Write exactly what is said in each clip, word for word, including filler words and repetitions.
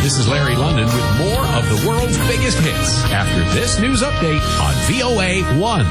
This is Larry London with more of the world's biggest hits after this news update on V O A one.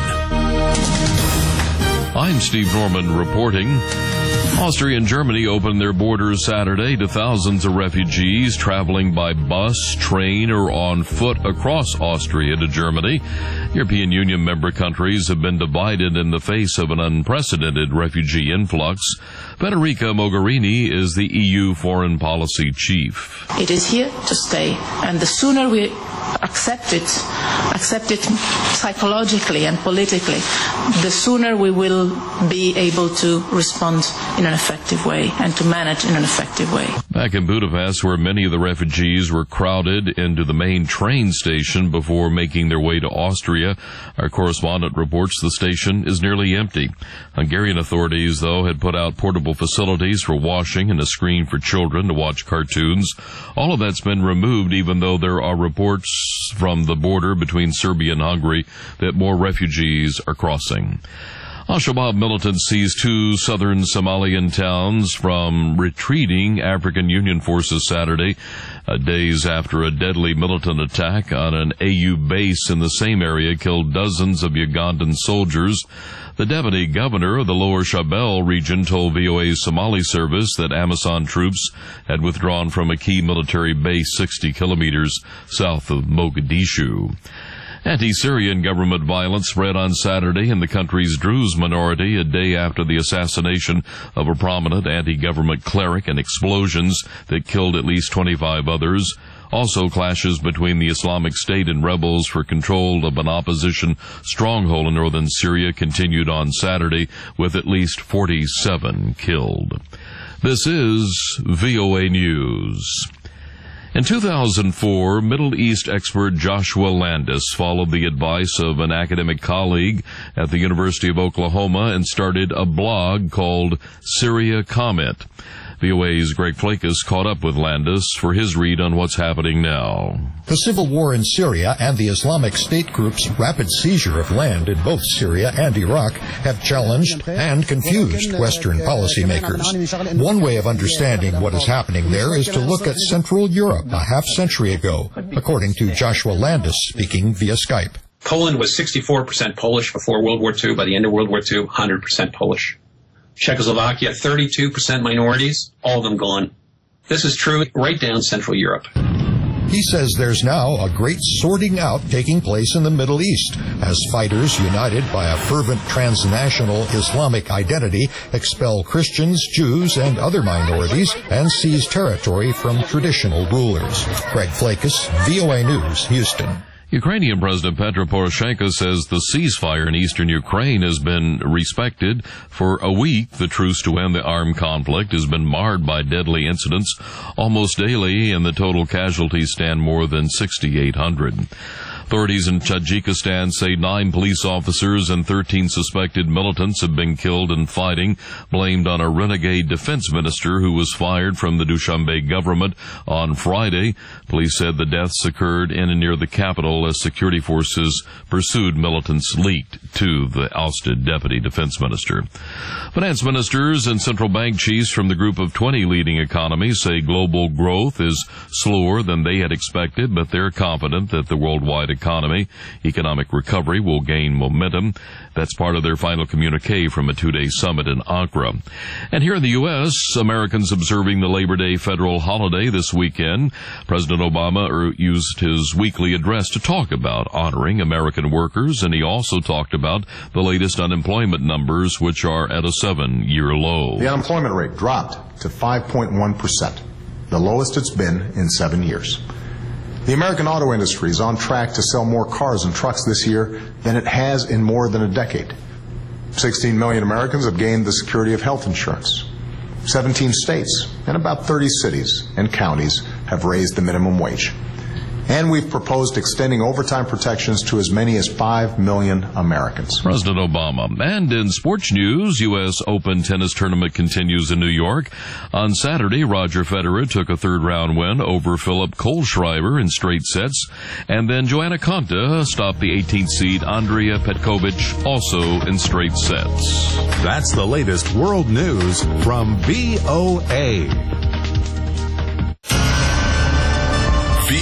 I'm Steve Norman reporting. Austria and Germany opened their borders Saturday to thousands of refugees traveling by bus, train, or on foot across Austria to Germany. European Union member countries have been divided in the face of an unprecedented refugee influx. Federica Mogherini is the E U foreign policy chief. It is here to stay, and the sooner we accept it, accept it psychologically and politically, the sooner we will be able to respond in an effective way and to manage in an effective way. Back in Budapest, where many of the refugees were crowded into the main train station before making their way to Austria, our correspondent reports the station is nearly empty. Hungarian authorities, though, had put out portable facilities for washing and a screen for children to watch cartoons. All of that's been removed, even though there are reports from the border between Serbia and Hungary that more refugees are crossing. Al-Shabaab militants seized two southern Somalian towns from retreating African Union forces Saturday, uh, days after a deadly militant attack on an A U base in the same area killed dozens of Ugandan soldiers. The deputy governor of the Lower Shabelle region told V O A's Somali service that Amisom troops had withdrawn from a key military base sixty kilometers south of Mogadishu. Anti-Syrian government violence spread on Saturday in the country's Druze minority a day after the assassination of a prominent anti-government cleric and explosions that killed at least twenty-five others. Also, clashes between the Islamic State and rebels for control of an opposition stronghold in northern Syria continued on Saturday, with at least forty-seven killed. This is V O A News. In two thousand four, Middle East expert Joshua Landis followed the advice of an academic colleague at the University of Oklahoma and started a blog called Syria Comment. V O A's Greg Flakus caught up with Landis for his read on what's happening now. The civil war in Syria and the Islamic State group's rapid seizure of land in both Syria and Iraq have challenged and confused Western policymakers. One way of understanding what is happening there is to look at Central Europe a half century ago, according to Joshua Landis speaking via Skype. Poland was sixty-four percent Polish before World War Two. By the end of World War Two, one hundred percent Polish. Czechoslovakia, thirty-two percent minorities, all of them gone. This is true right down Central Europe. He says there's now a great sorting out taking place in the Middle East as fighters united by a fervent transnational Islamic identity expel Christians, Jews, and other minorities and seize territory from traditional rulers. Greg Flakus, V O A News, Houston. Ukrainian President Petro Poroshenko says the ceasefire in eastern Ukraine has been respected. For a week, the truce to end the armed conflict has been marred by deadly incidents almost daily, and the total casualties stand more than sixty-eight hundred. Authorities in Tajikistan say nine police officers and thirteen suspected militants have been killed in fighting, blamed on a renegade defense minister who was fired from the Dushanbe government on Friday. Police said the deaths occurred in and near the capital as security forces pursued militants leaked to the ousted deputy defense minister. Finance ministers and central bank chiefs from the group of twenty leading economies say global growth is slower than they had expected, but they're confident that the worldwide economy, economic recovery will gain momentum. That's part of their final communique from a two-day summit in Accra. And here in the U S, Americans observing the Labor Day federal holiday this weekend. President Obama used his weekly address to talk about honoring American workers, and he also talked about the latest unemployment numbers, which are at a seven-year low. The unemployment rate dropped to five point one percent, the lowest it's been in seven years. The American auto industry is on track to sell more cars and trucks this year than it has in more than a decade. sixteen million Americans have gained the security of health insurance. seventeen states and about thirty cities and counties have raised the minimum wage. And we've proposed extending overtime protections to as many as five million Americans. President Obama. And in sports news, U S Open tennis tournament continues in New York. On Saturday, Roger Federer took a third-round win over Philip Kohlschreiber in straight sets. And then Joanna Konta stopped the eighteenth seed Andrea Petkovic, also in straight sets. That's the latest world news from V O A.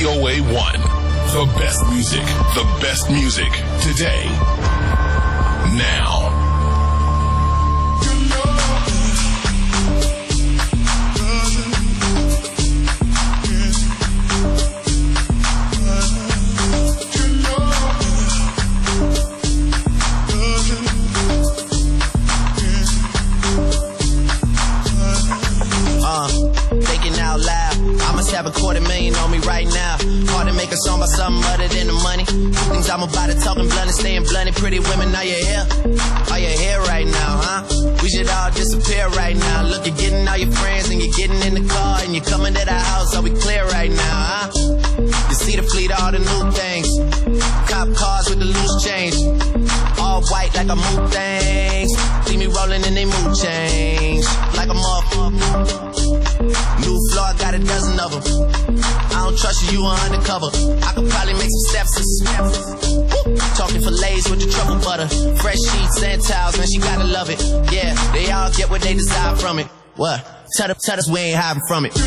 V O A one. The best music. The best music. Today. Now. Have a quarter million on me right now. Hard to make a song about something other than the money. Two things I'm about to talking blunt and staying blunt. Pretty women, are you here? Are you here right now, huh? We should all disappear right now. Look, you're getting all your friends and you're getting in the car and you're coming to the house. Are we clear right now, huh? You see the fleet, all the new things. Cop cars with the loose change. All white like a moon things. See me rolling in they mood change. Like a motherfucker. New floor, I got a dozen of them. I don't trust you, you are undercover. I could probably make some steps and snaps. Talking fillets with the truffle butter. Fresh sheets and towels, man, she gotta love it. Yeah, they all get what they desire from it. What? Tell us, tell us we ain't hiding from it.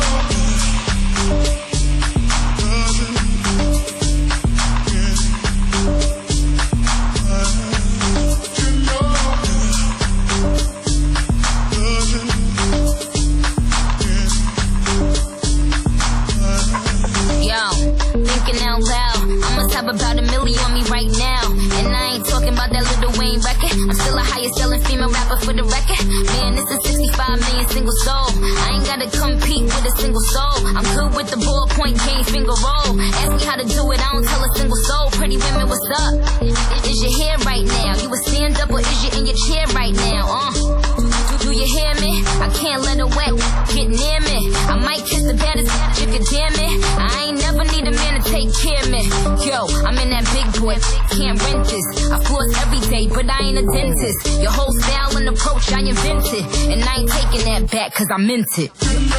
About a million on me right now. And I ain't talking about that Lil Wayne record. I'm still a highest selling female rapper for the record. Man, this is sixty-five million single soul. I ain't gotta compete with a single soul. I'm good with the ballpoint game, finger roll. Ask me how to do it, I don't tell a single soul. Pretty women, what's up? Is your hair right now? You a stand up or is you in your chair right now? Uh, do, do you hear me? I can't let her wet get near me. I might kiss the baddest you can damn it. I ain't never need a man to take care of me. Yo, I'm in that big boy, can't rent this. I floss every day, but I ain't a dentist. Your whole style and approach I invented, and I ain't taking that back cause I meant it.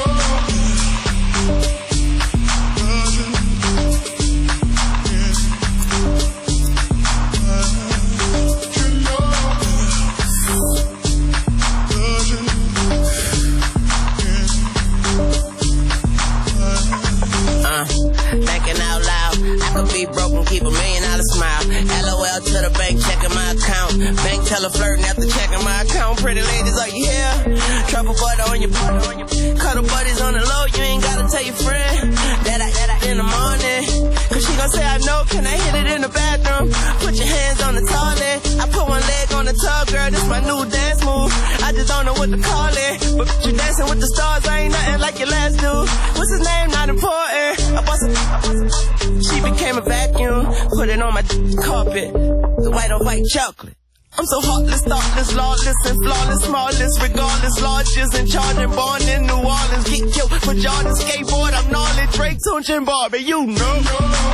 Broken, keep a million dollar smile. LOL to the bank, checking my account. Bank teller flirting after checking my account. Pretty ladies, are you here? Trouble butter on your butter on your cuddle buddies on the low. You ain't gotta tell your friend that I that I in the morning. Cause she gon' say I know. Can I hit it in the bathroom? Put your hands on the toilet. I put one leg on the tub, girl. This my new dance move. I just don't know what to call it. But you dancing with the stars, I ain't nothing like your last dude. What's his name? Not important. I bust it. She became a vacuum, put it on my carpet, the white on white chocolate. I'm so heartless, thoughtless, lawless, and flawless, smallest, regardless, largest, and charging, born in New Orleans, get killed for Jordan, skateboard, I'm gnarly, Drake, Tunch, and Barbie, you know.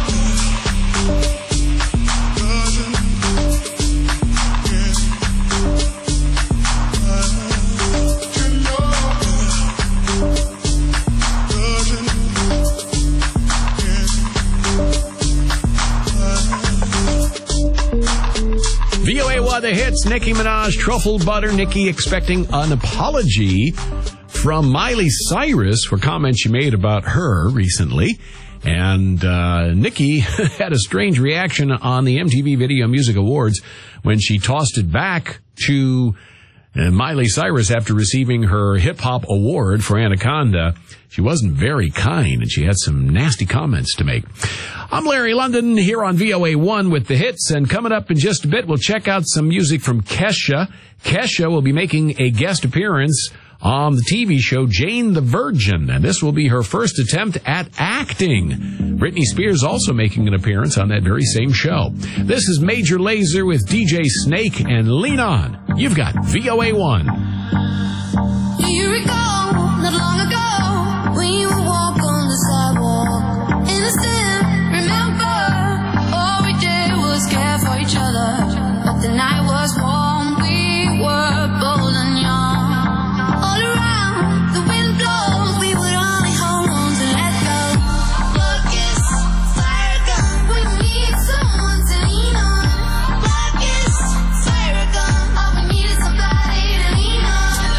V O A one The Hits, Nicki Minaj, Truffle Butter. Nicki expecting an apology from Miley Cyrus for comments she made about her recently. And uh Nicki had a strange reaction on the M T V Video Music Awards when she tossed it back to uh, Miley Cyrus after receiving her hip-hop award for Anaconda. She wasn't very kind, and she had some nasty comments to make. I'm Larry London here on V O A one with the hits, and coming up in just a bit, we'll check out some music from Kesha. Kesha will be making a guest appearance on the T V show Jane the Virgin, and this will be her first attempt at acting. Britney Spears also making an appearance on that very same show. This is Major Lazer with D J Snake and Lean On. You've got V O A one. Do you recall not long ago when you would walk on the sidewalk? Innocent, remember, all we did was care for each other. But the night was warm, we were bold and young. All around, the wind blows, we would only hold on to let go. Focus, fire gun, we need someone to lean on. Focus, fire gun, all we need is somebody to lean on.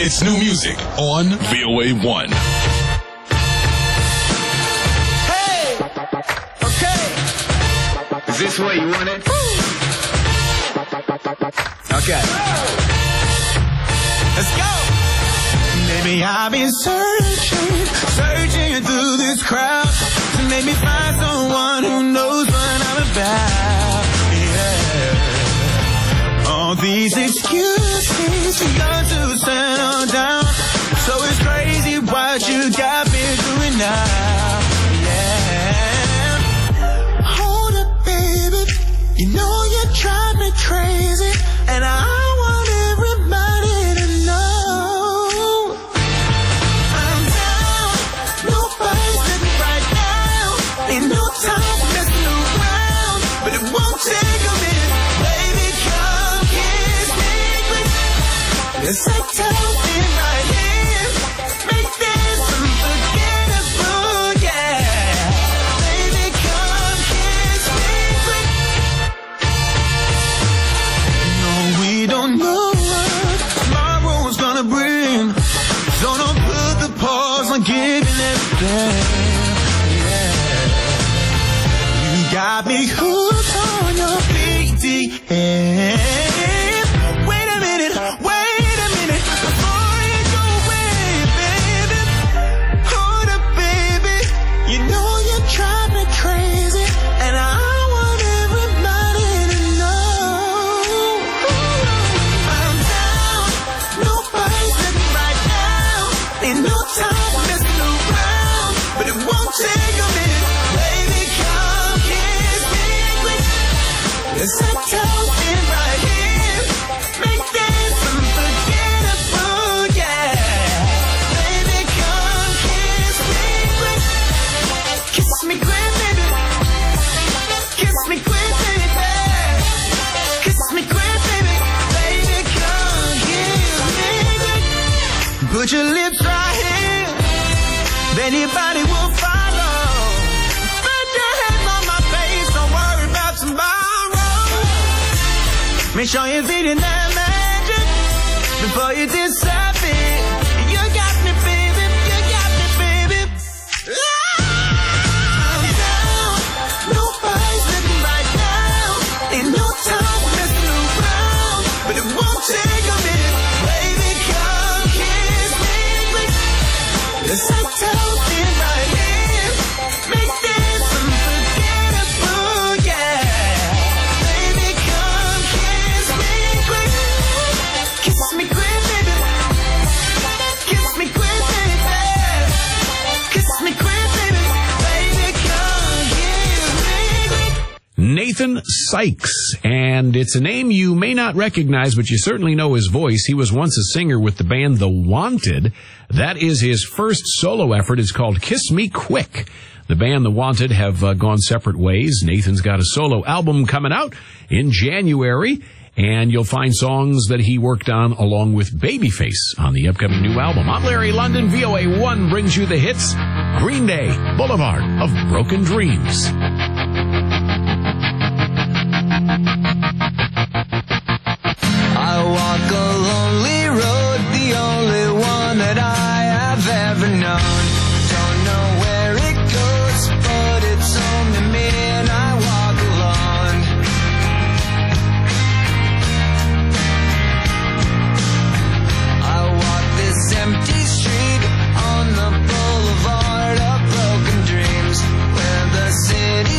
It's new music on V O A one. Hey! Okay. Is this what you wanted? Okay. Let's go! Maybe I've been searching, searching through this crowd to make me find someone who knows what I'm about. Yeah. All these excuses for young to settle down. So it's crazy what you got me doing now. Yeah. Hold up, baby. You know you drive me crazy, and I want everybody to know I'm down. Nobody's living right now. Ain't no time for messing around, but it won't take a minute. Baby, come kiss me quick. Yes, I tell me right here. Make this unforgettable, yeah. Baby, come kiss me quick. No, we don't know what tomorrow's gonna bring, so don't put the pause on giving everything. Yeah. You got me hooked on your B D M. Wait a minute, wait a minute, before you go away, baby. Hold up, baby. You know you drive me crazy, and I want everybody to know I'm down. Nobody's living right now. Ain't no time for messing around, but it won't take a minute. Baby, come kiss me quick. Yes, I told you right here. Make this unforgettable, yeah. Baby, come kiss me quick. Kiss me quick, baby. Kiss me quick, baby. Kiss me quick, baby. Baby, come kiss me quick. Put your lips right here. Anybody will follow. Put your hands on my face. Don't worry about tomorrow. Make sure you're feeding that magic before you disappear. You got me, baby. You got me, baby. I'm down. Nobody's living right now. Ain't no time for messing around, but it won't take a minute. Baby, come kiss me quick. Yes, I told you right here. Make this unforgettable, yeah. Baby, come kiss me quick. Kiss me quick, baby. Kiss me quick, baby. Kiss me quick, baby. Baby, come kiss me quick. Nathan Sykes, and it's a name you may not recognize, but you certainly know his voice. He was once a singer with the band The Wanted. That is his first solo effort. It's called Kiss Me Quick. The band The Wanted have uh, gone separate ways. Nathan's got a solo album coming out in January, and you'll find songs that he worked on along with Babyface on the upcoming new album. I'm Larry London. V O A one brings you the hits. Green Day, Boulevard of Broken Dreams. I walk a lonely road, the only one that I have ever known. Don't know where it goes, but it's only me and I walk alone. I walk this empty street on the boulevard of broken dreams, where the city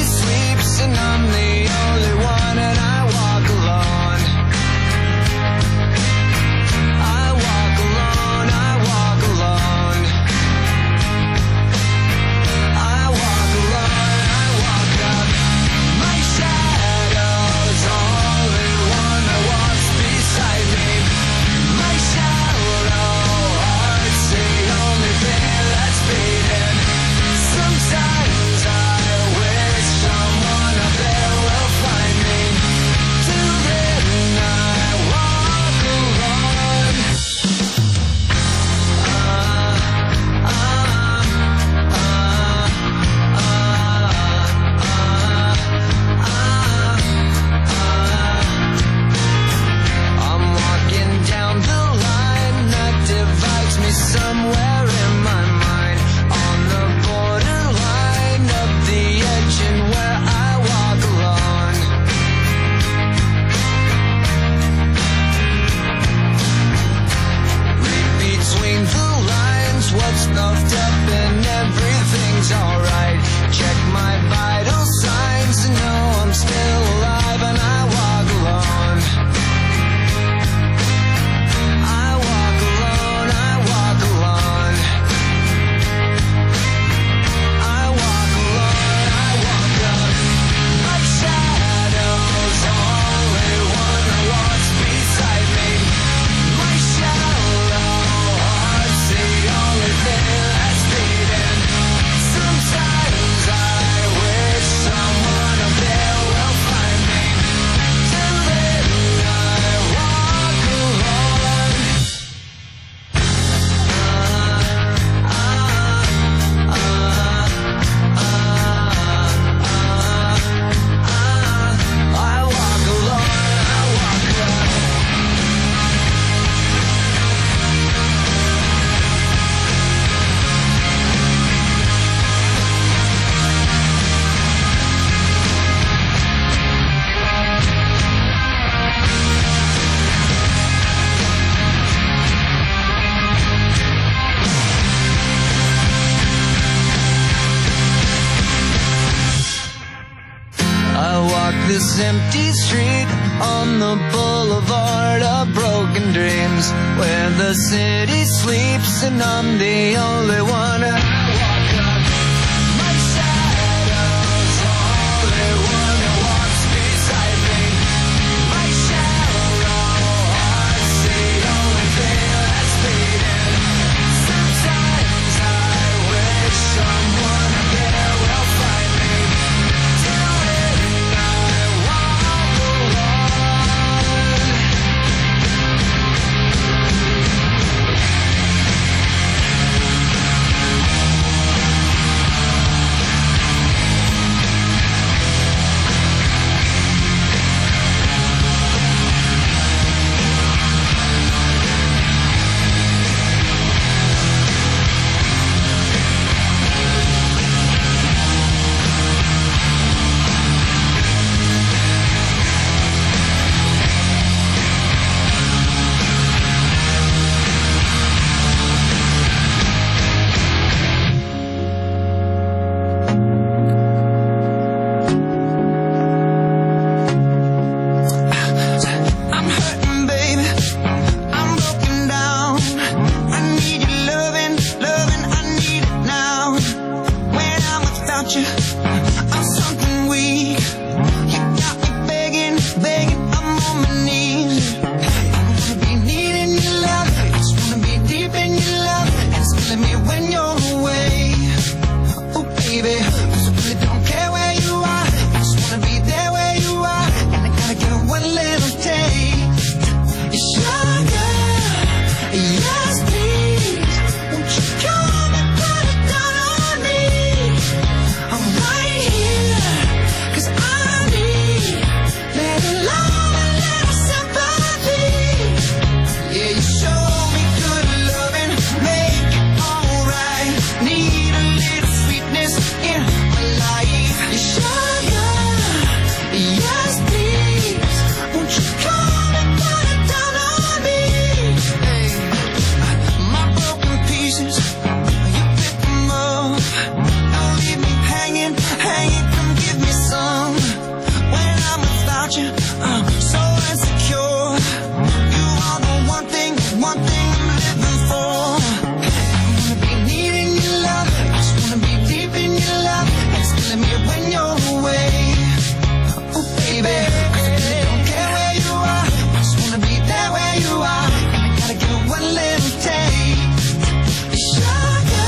on the boulevard of broken dreams, where the city sleeps and I'm the only one. I walk up, my shadow's the only one who walks beside me. My shallow heart's the only thing that's beating. Sometimes I wish someone there will find me. Till then I walk alone. I'm hurting, baby. I'm broken down. I need your loving, loving. I need it now. When I'm without you, I'm something weak. You got me begging, begging. I'm on my knees. I wanna be needing your love. I just wanna be deep in your love. And it's killing me when you're away. Oh, baby, 'cause I really don't care where you are. I just wanna be there where you are. And I gotta get one little taste. Sugar, yes please, won't you come and put it down on me? I'm right here, 'cause I need little love and little sympathy. Yeah, you show me good loving, make it alright. Need a little sweetness in my life. Sugar, yes please, won't you come and put it down on me? Hey, my broken pieces, you pick them up. Don't leave me hanging, hanging, come give me some. When I'm without you, I'm so insecure. You are the one thing, one thing I'm living for. I wanna be needing your love, I just wanna be deep in your love. It's killing me when you're away. Oh baby, 'cause I really don't care where you are. I just wanna be there where you are. And I gotta get one little taste. Sugar,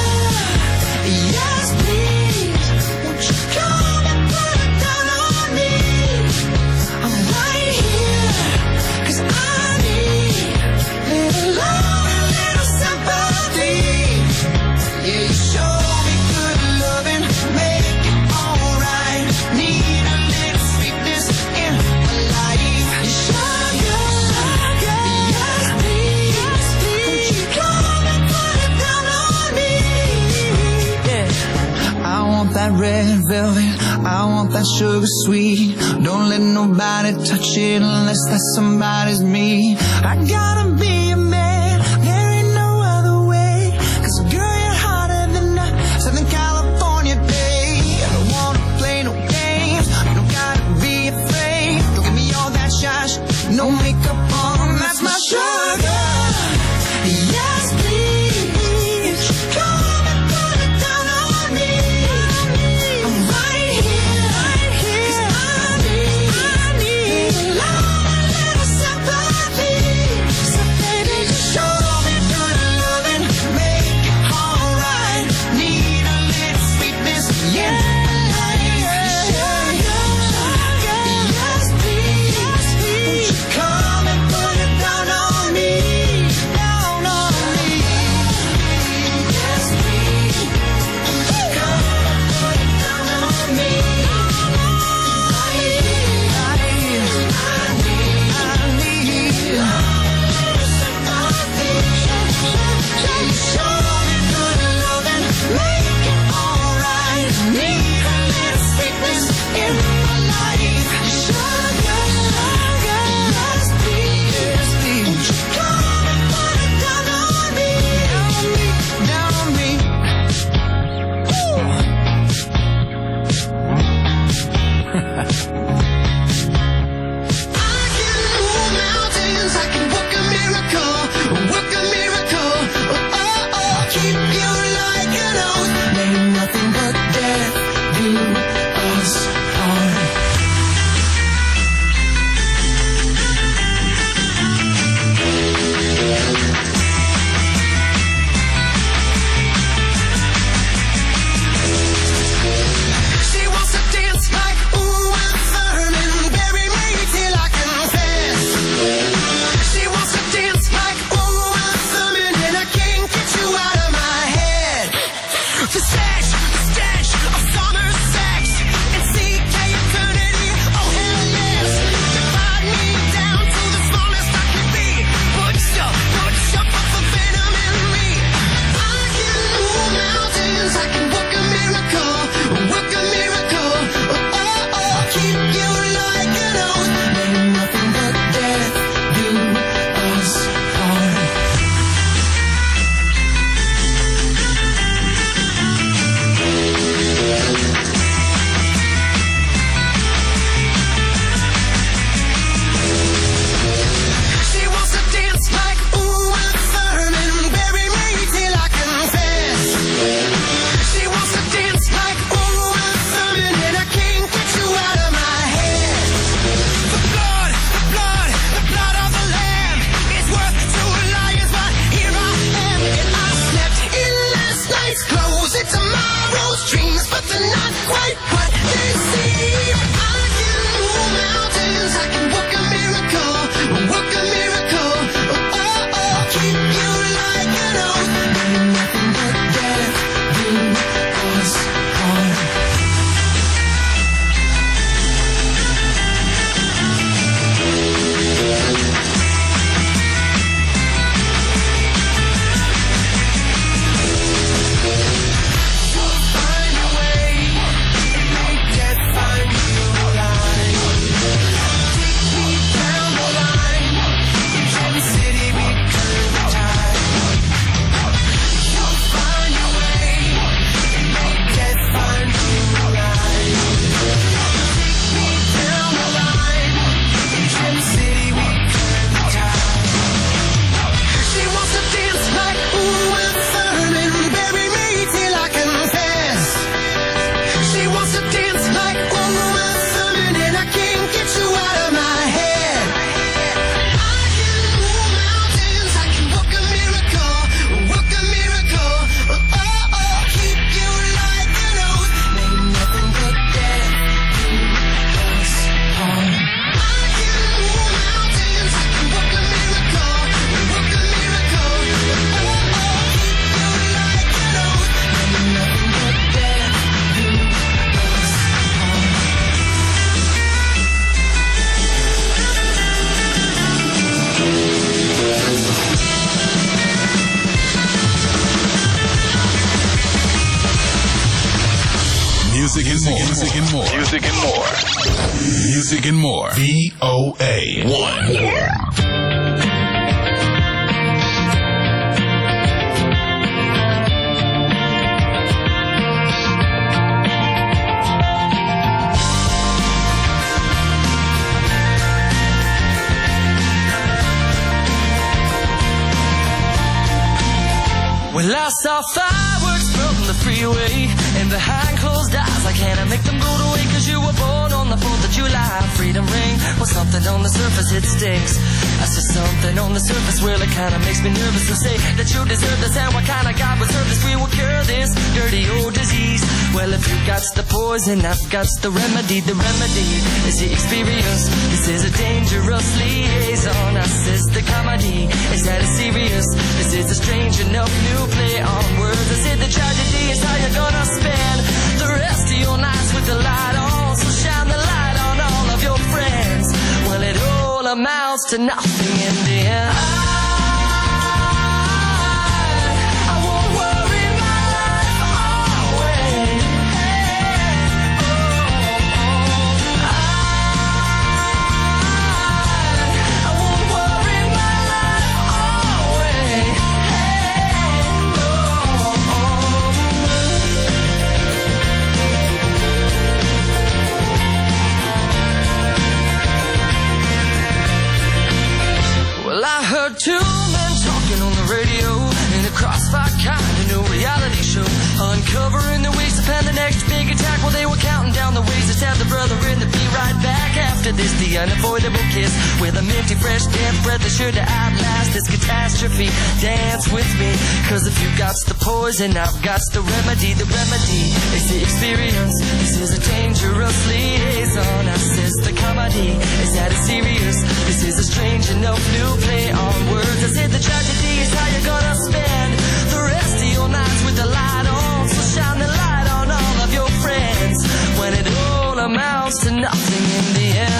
yes please, won't you come and put it down on me? I'm right here, 'cause I need little love and little sympathy. Yeah, you show me good loving, make it alright. Need a little sweetness in my life. Sugar, yes please, won't you come and put it down on me? Yeah, I want that red velvet, I want that sugar sweet. Don't let nobody touch it unless that somebody's me. I gotta be a man, there ain't no other way. 'Cause girl, you're hotter than a Southern California day. I don't wanna play no games, you don't gotta be afraid. Don't give me all that shy, no makeup on, that's my sugar. Yes please, come and put it down on me. I'm right here, 'cause I need, I need love and little sympathy. keep you like an oath. May nothing but death do us part. She wants to dance like Uma Thurman, bury me till I confess. She wants to dance like Uma Thurman, and I can't get you out of my head. The sex, the stench of summer sex, and C K eternity, oh hell yes. Divide me down to the smallest I can be. Put your, put your fucking venom in me. I can move mountains, I can work a miracle, work a miracle. Oh, oh, oh, keep you like an oath. May nothing but death do us part. She wants to dance like Uma Thurman, bury me till I confess. She wants to dance like Uma Thurman, and I can't get you out of my head. The blood, the blood, the blood of the lamb is worth two lions, but here I am, and I slept in last night's clothes. It's tomorrow's dreams, but they're not quite what they seem. I can move mountains, I can work a miracle, work a miracle. Oh, oh, oh, keep you like an oath. May nothing but death do us part. Find a way, make death find you alive. Take me down the line, in Dream City we turn the tide. You'll find a way, make death find you alive. Take me down the line, in Dream City we turn the tide. She wants to dance like Uma Thurman, bury me till I confess. She wants to dance like Uma Thurman, and I can't get you out of my head. I can move mountains, I can work a miracle, work a miracle. Oh, oh, oh, keep you like an oath. May nothing but death do us part. I can move mountains, I can work a miracle, work a miracle. Oh, oh, keep you like an oath. May nothing but death do us part. Music and more. Music and more. Music and more. Music and more. V O A one. Well, I saw fireworks from the freeway, and behind closed eyes I can't make them go away. Cause you were born on the fourth of July. Freedom ring was something on the surface, it stinks. I see something on the surface, well it kinda makes me nervous to say that you deserve this. And what kind of God would serve this? We will cure this dirty old disease. Well, if you got the poison, I've got the remedy. The remedy is the experience. This is a dangerous liaison. I says the comedy is that it's serious. This is a strange enough new play on words. I said the tragedy is how you're gonna spend the rest of your nights with the light on. So shine the light on all of your friends. Well, it all amounts to nothing in the end. I won't worry my life away. I won't worry my life away. after this, the unavoidable kiss with a minty fresh damp breath is sure to outlast this catastrophe. Dance with me, cause if you got the poison, I've got the remedy. The remedy is the experience. This is a dangerous liaison. I says the comedy is that it's serious. This is a strange enough new play on words. I said the tragedy is how you're gonna spend the rest of your nights with the light on. So shine the light on all of your friends when it all amounts to nothing in the end.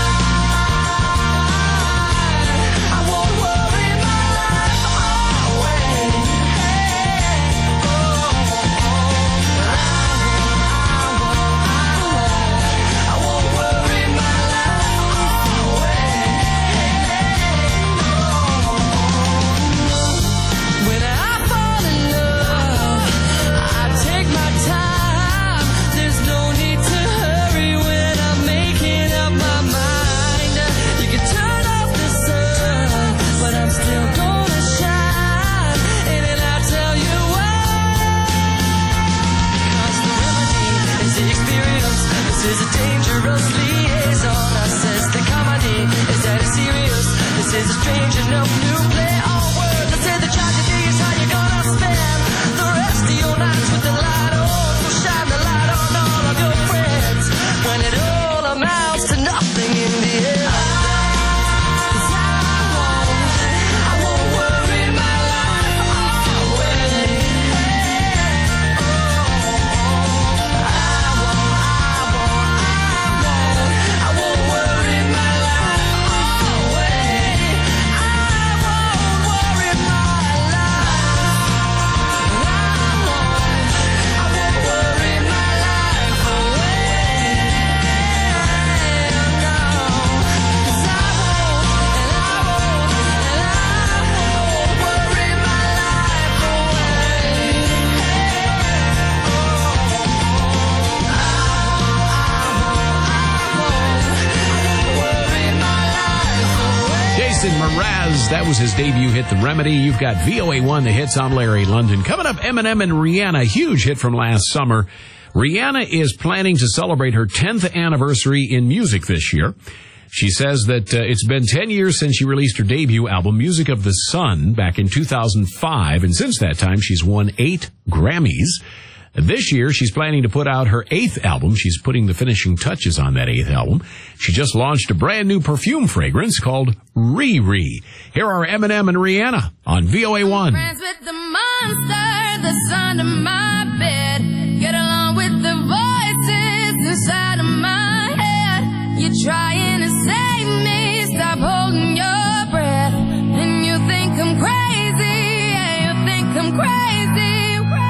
This is a dangerous liaison. I says the comedy is that it's serious. This is a strange enough new play on words. I said the tragedy is how you're gonna spend the rest of your nights with the light on. So shine the light on all of your friends when it all amounts to nothing in the end. Jason Mraz, that was his debut hit, The Remedy. You've got V O A one, the hits on Larry London. Coming up, Eminem and Rihanna, huge hit from last summer. Rihanna is planning to celebrate her tenth anniversary in music this year. She says that uh, it's been ten years since she released her debut album, Music of the Sun, back in two thousand five. And since that time, she's won eight Grammys. This year, she's planning to put out her eighth album. She's putting the finishing touches on that eighth album. She just launched a brand new perfume fragrance called Riri. Here are Eminem and Rihanna on V O A one. Friends with the monster that's under my bed. Get along with the voices inside of my head. You're trying to save me. Stop holding your breath. And you think I'm crazy. Yeah, you think I'm crazy.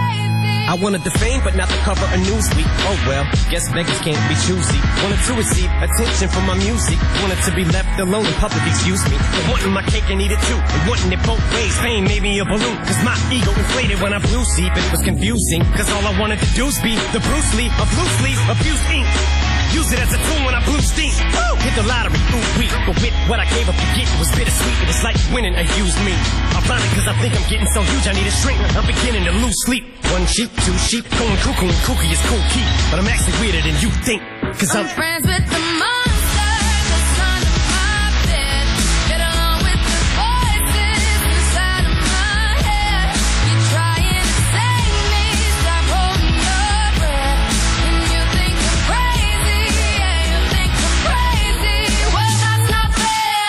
I wanted the fame, but not the cover of Newsweek. Oh well, guess beggars can't be choosy. Wanted to receive attention from my music. Wanted to be left alone in public, excuse me. But wanting my cake and eat it too. And wanting it both ways. Fame made me a balloon. Cause my ego inflated when I blew sleep. And it was confusing. Cause all I wanted to do was be the Bruce Lee of loosely abused ink. Use it as a tool when I blew steam. Woo! Hit the lottery, ooh wee. But with what I gave up to get, it was bittersweet. It was like winning a used me. I'm blinded cause I think I'm getting so huge I need a shrink. I'm beginning to lose sleep. One sheep, two sheep, going cuckoo and kooky is cool key. But I'm actually weirder than you think. Cause I'm, I'm friends with the monster that's under my bed. Get along with the voices inside of my head. You're trying to save me. Stop holding your breath. And you think I'm crazy. Yeah, you think I'm crazy. Well, that's not fair.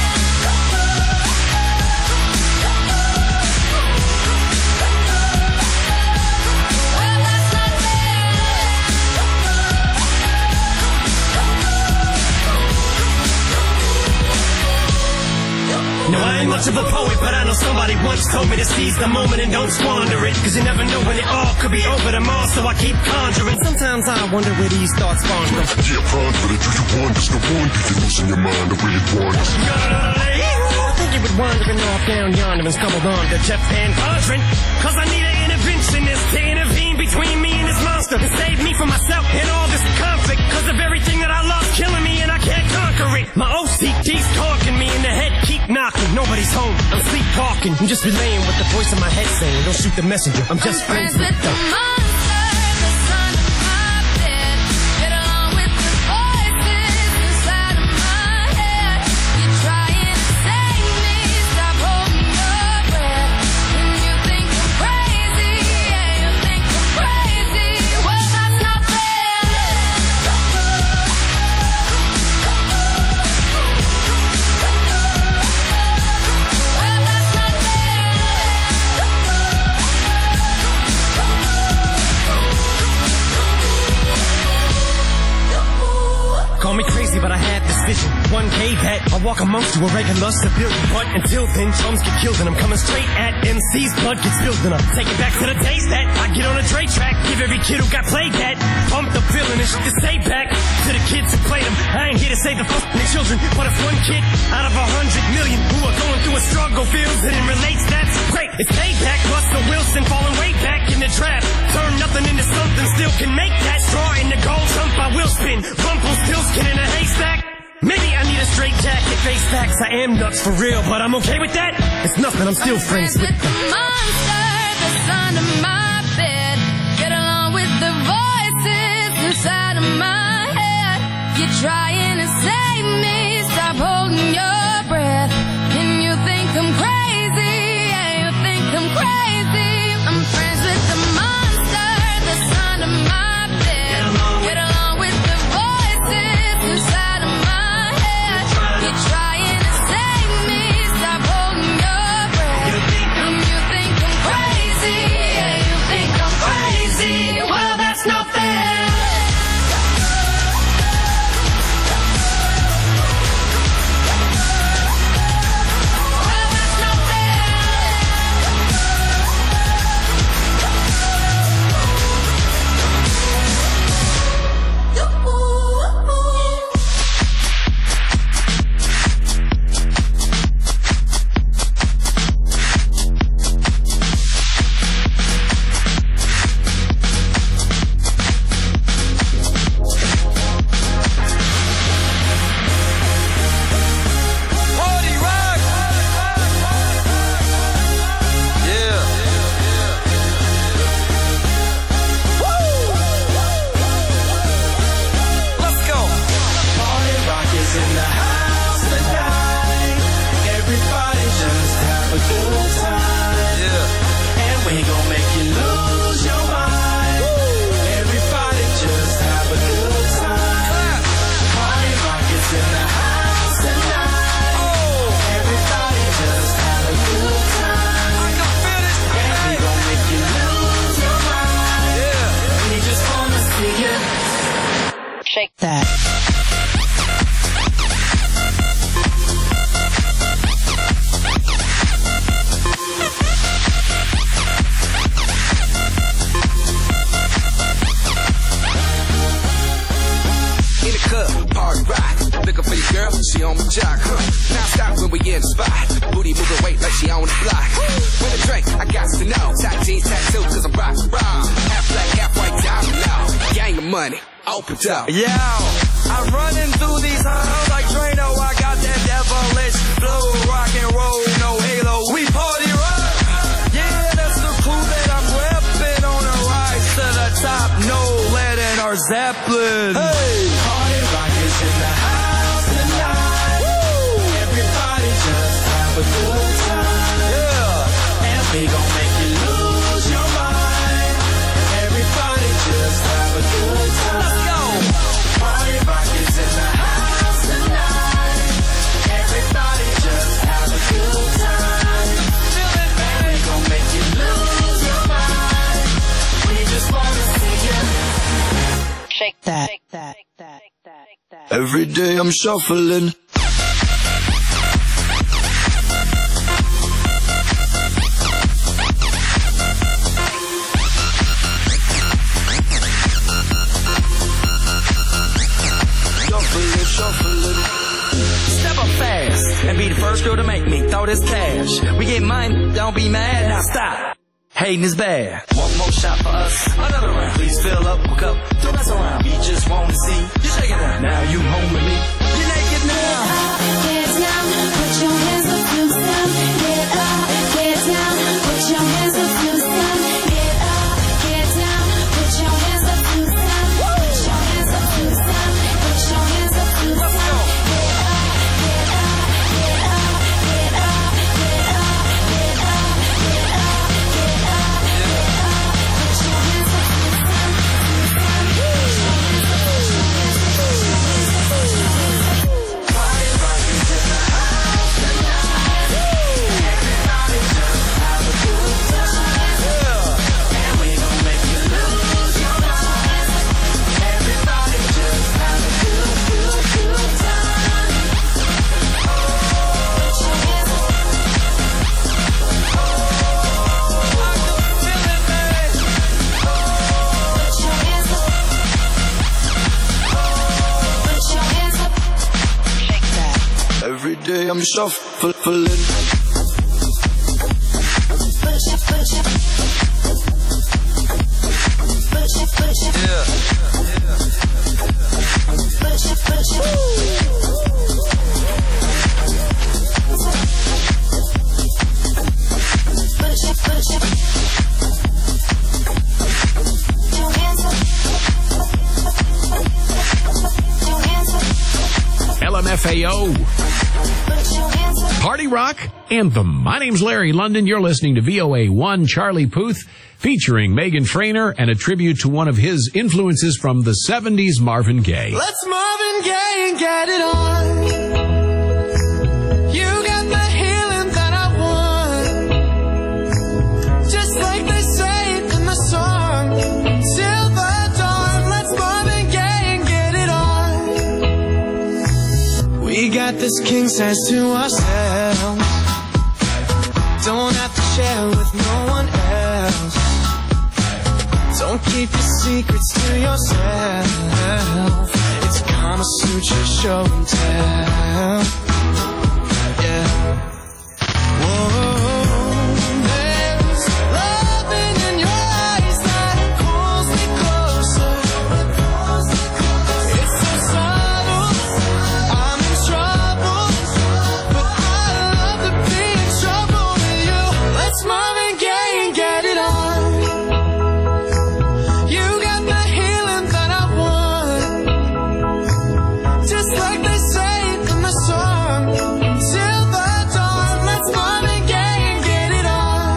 No, I ain't much of a poet, but I know somebody once told me to seize the moment and don't squander it. Cause you never know when it all could be over tomorrow, so I keep conjuring. Sometimes I wonder where these thoughts spawn from. Yeah, ponder it, do you wonder? No wonder you're losing your mind the way it wanders. I think you would wandering off down yonder and stumbled on to Jeff Van Vondren. Cause I need an interventionist to intervene between me and this monster and save me from myself and all this conflict. Cause of everything that I love killing me and I can't conquer it. My O C D's talking me in the head, keep knocking. Nobody's home, I'm sleepwalking. I'm just relaying what the voice in my head saying. Don't shoot the messenger, I'm just I'm friends with the monster that's under my bed. Get along with the voices inside of but I had this vision. One day that I walk amongst you, a regular civilian. But until then, chums get killed and I'm coming straight at M C's. Blood gets spilled and I take it back to the days that I get on a Dre track. Give every kid who got played that pump the feeling and shit to say back to the kids who played them. I ain't here to save the fucking children, but if one kid out of a hundred million who are going through a struggle feels it and relates, that's great. It's payback. Russell Wilson falling way back in the draft. Turn nothing into something, still can make that straw in the gold jump. I will spin. Rumpelstiltskin in a haystack. Maybe I need a straight jacket, face facts. I am nuts for real, but I'm okay with that. It's nothing, I'm still friends with the monster that's under my bed. Get along with the voices inside of my head. You're trying to save me, stop holding your breath. And you think I'm crazy, yeah, you think I'm crazy. I'm friends with the monster that's under my bed. Get along with the voices inside of my head. You're trying to save me, stop holding your breath. And you think I'm crazy, yeah, you think I'm crazy. Well, that's not fair. Shake that. In the club, party rock. Looking for your girl, she on my jock. Huh? Now stop when we in the spot. Booty moving weight like she on the block. With a drink, I got to know. Tight jeans, tattoo, cause I'm rock, rock. Half black, half white, diamond now. Gang of money, open up. Yo, I'm running through these halls like Drano. I got that devilish flow, rock and roll, no halo. We party rock. Yeah, that's the crew that I'm repping on the rise to the top. No lead in our Zeppelin. Hey, party rock is in the house tonight. Woo! Everybody just have a good time. Yeah, and we gon' make you lose your mind. Everybody just have a good time. Let's go. Party rock is in the house tonight. Everybody just have a good time. Feel it, man. We gon' make you lose your mind. We just wanna see you shake that. Shake that. Every day I'm shuffling. Shuffling, shuffling. Step up fast and be the first girl to make me throw this cash. We get mine, don't be mad, now stop. Hating is bad. One more shot for us, another round. Please fill up a cup, don't mess around. We just wanna see you shake it out. Now you home with me. You're naked now. Get down, put your hands up to stand. Get up, get down, put your hands up to stand. Get up, get down, put your hands up to stand. Put your hands up to stand. Put your hands up to stand. Get up, get up, get up, get up, get up, get up, get up, get up, get up. Put your hands up to stand. Put your hands up, put your hands up, put your hands up. day I'm shuffling. Yeah. L M F A O, Party Rock Anthem. My name's Larry London. You're listening to V O A one. Charlie Puth featuring Megan Trainor and a tribute to one of his influences from the seventies, Marvin Gaye. Let's Marvin Gaye and get it on. You got the healing that I want. Just like they say in the song. Till the dawn, let's Marvin Gaye and get it on. We got this king size to ourselves. Don't have to share with no one else. Don't keep your secrets to yourself. It's Kama Sutra show and tell. Yeah. Whoa. There's loving in your eyes that pulls me closer. It's so subtle, I'm in trouble, but I love to be in trouble with you. Let's Marvin Gaye and get it on. You got the healing that I want. Just like they say in the song. Till the dawn, let's Marvin Gaye and get it on.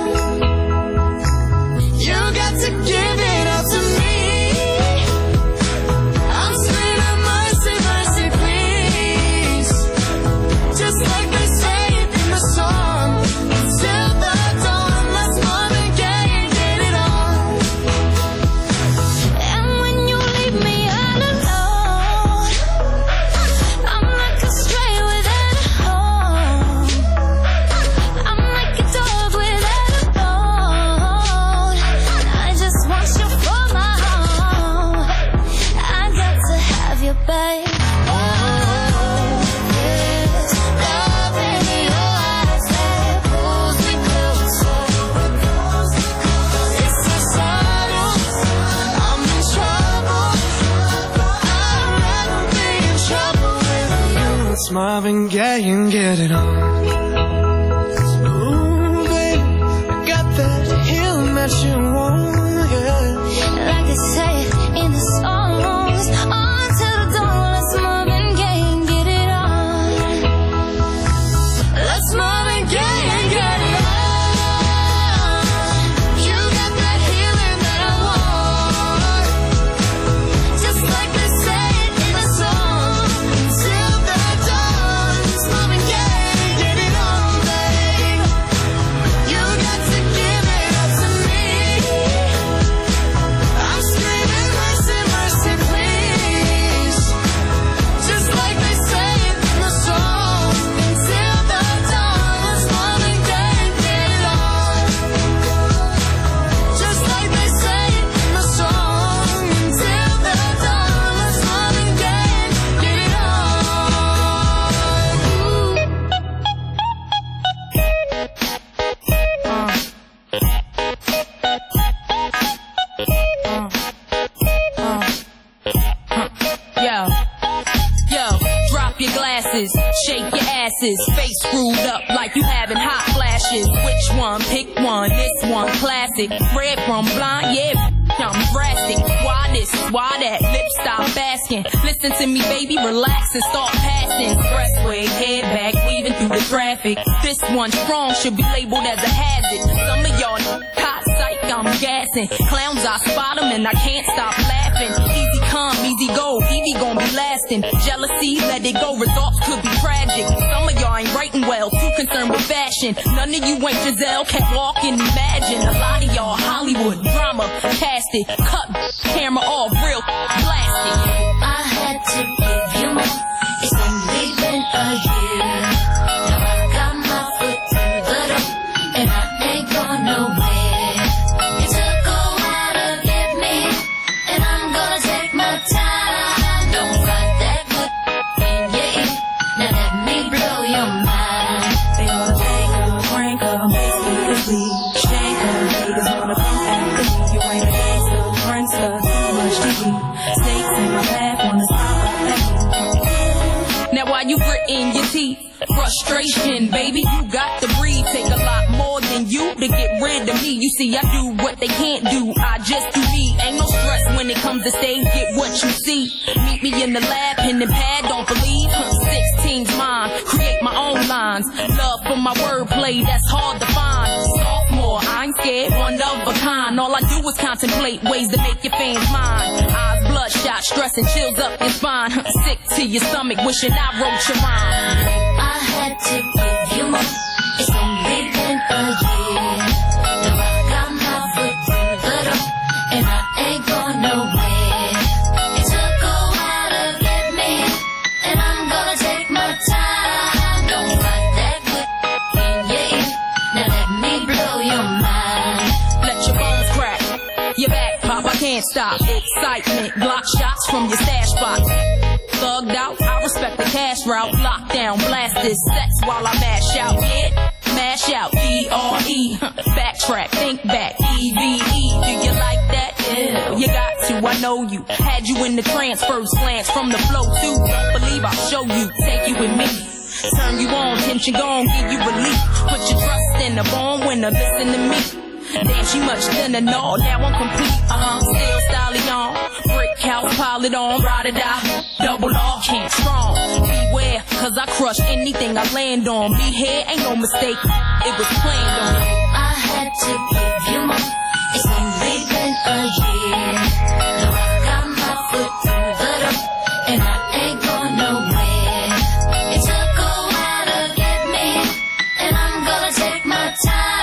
You got to give it up to me. I'm screaming mercy, mercy, please. Just like they say in the song. Till the dawn, let's Marvin Gaye and get it on. And when you leave me all alone, I'm like a stray without a home. I'm like a dog without a bone. I just want you for my home. I got to have you, babe. Oh, there's love in your eyes that pulls me closer. It's so subtle, I'm in trouble, but I'd rather be in trouble with you. Let's Marvin Gaye and get it on. Ooh, baby, I got that healing that you want, yeah. Like they say in the songs, on to the dawn, let's Marvin Gaye and get it on. Let's Marvin Gaye and get it on. You got that healing that I want. Just like they say in the song. Till the dawn, let's Marvin Gaye and get it on, babe. You got to give it up to me. I'm screaming mercy, mercy, please. Just like they say in the song. Till the dawn, let's Marvin Gaye and get it on. Just like they say in the song. Till the dawn, let's Marvin Gaye and get it on. Yo, yo, drop your glasses, shake your asses, face screwed up like you having hot flashes. Which one? Pick one. This one, classic. Red from blind, yeah. I'm drastic. Why this? Why that? Lip stop asking. Listen to me, baby, relax and start passing. Expressway, head back, weaving through the traffic. This one strong should be labeled as a hazard. Some of y'all hot psych, I'm gassing. Clowns, I spot them and I can't stop laughing. Easy come, easy go, Evie gon' be lasting. Jealousy, let it go, results could be tragic. Some of y'all ain't writing well, too concerned with fashion. None of you ain't Giselle, can't walk and imagine. A lot of y'all Hollywood drama, cast it, cut camera off, real plastic. I had to give you more. It's only been a year. Now I got my foot through the door, and I ain't going nowhere. You took a while to get me, and I'm gonna take my time. Don't fight that good in your ear. Now let me blow your mind. frustration, baby. You got to breathe. Take a lot more than you to get rid of me. You see, I do what they can't do. I just do me. Ain't no stress when it comes to stage. Get what you see. Meet me in the lab, pen and pad. Don't believe. sixteen's mine. Create my own lines. Love for my wordplay. That's hard to find. Sophomore, I ain't scared. One of a kind. All I do is contemplate ways to make your fans mine. Eyes bloodshot, stress and chills up your spine. Sick to your stomach, wishing I wrote your rhyme. I had to give you more. It's only been a year. The rock got my foot through the door, and I ain't going nowhere. It took a while to get me, and I'm gonna take my time. Don't fight that good in your ear. Now let me blow your mind. Let your bones crack, your back pop, I can't stop. Excitement, block shots from your stash spot. Thugged out, I respect the cash route. Lockdown, blast this sex while I mash out. Yeah, mash out, E R E. Backtrack, think back, E V E. Do you like that? Yeah, you got to, I know you. Had you in the trance, first glance from the flow too. Don't believe I'll show you, take you with me. Turn you on, tension gone, give you relief. Put your trust in a born winner, listen to me. Damn, she much thinner, no, now I'm complete. Uh-huh, still styling on. Brick house, pile it on, ride or die. Double R, can't strong. Beware, cause I crush anything I land on. Be here, ain't no mistake, it was planned on. I had to give you more. It's only been a year. The rock got my foot through the door, and I ain't going nowhere. It took a while to get me, and I'm gonna take my time.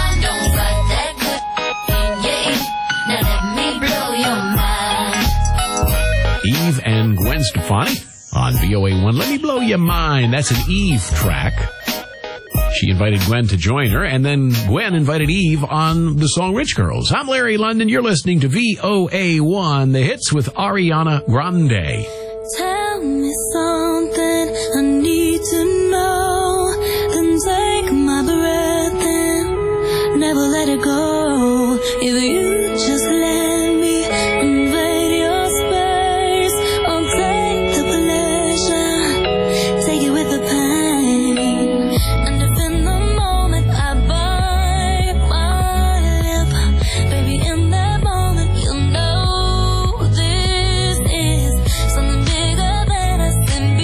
Eve and Gwen Stefani on V O A one. Let me blow your mind. That's an Eve track. She invited Gwen to join her, and then Gwen invited Eve on the song Rich Girls. I'm Larry London. You're listening to V O A one, the hits with Ariana Grande. Tell me something I need to know, then take my breath and never let it go. If you just let me invade your space, I'll take the pleasure, take it with the pain. And if in the moment I bite my lip, baby, in that moment you know this is something bigger than us and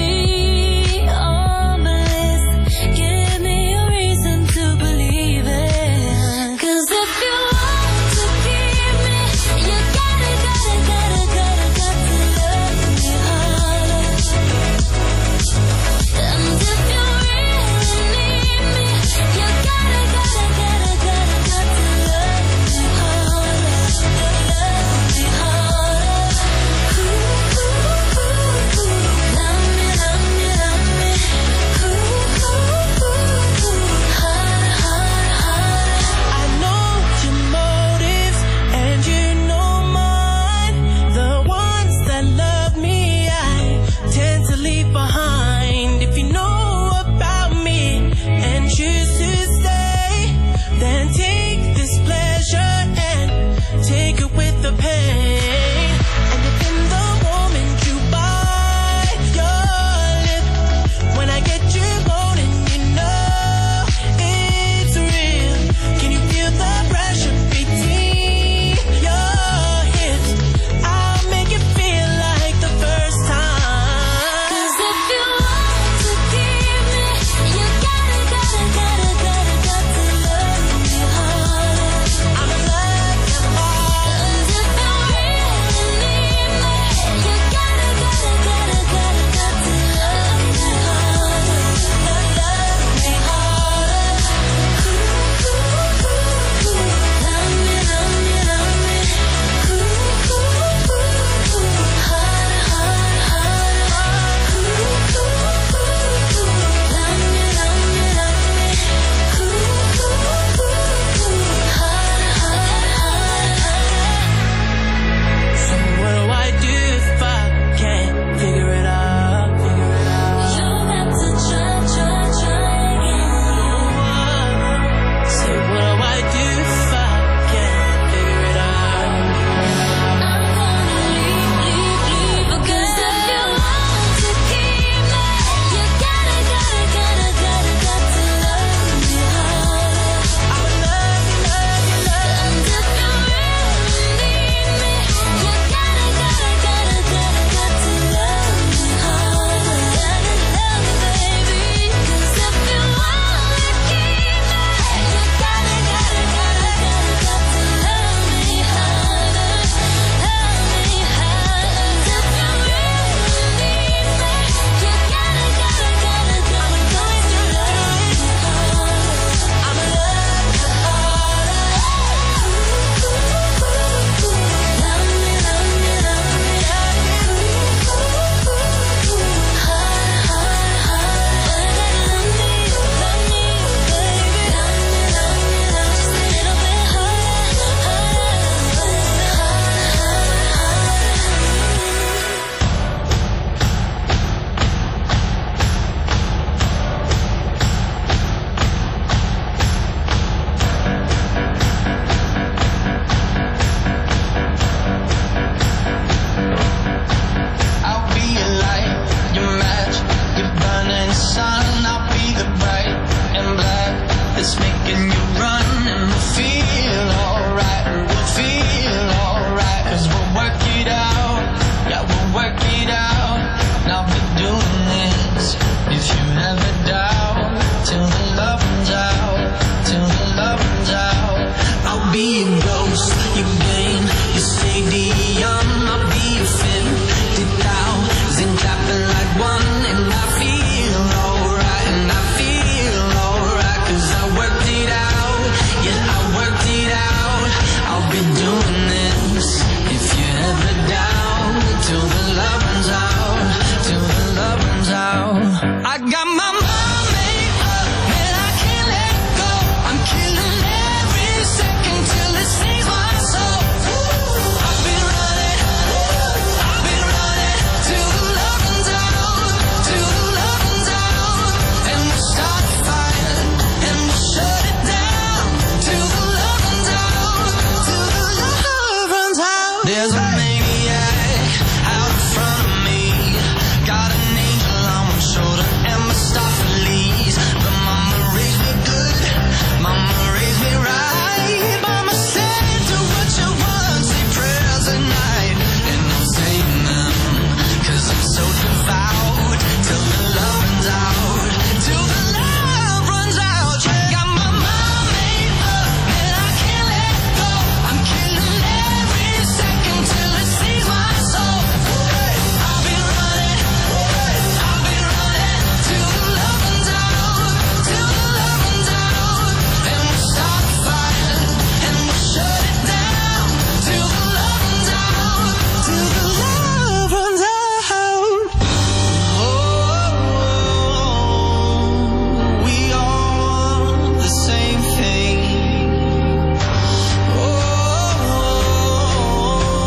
There's a